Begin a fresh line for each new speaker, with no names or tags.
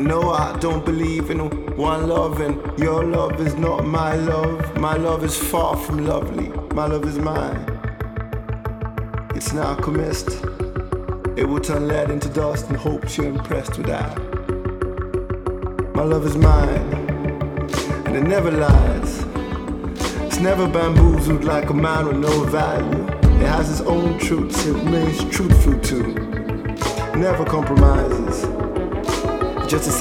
No, I don't believe in one love, and your love is not my love. My love is far from lovely. My love is mine. It's now commenced. It will turn lead into dust and hopes you're impressed with that. My love is mine, and it never lies. It's never bamboozled like a man with no value. It has its own truths it remains truthful to. Never compromises. Just a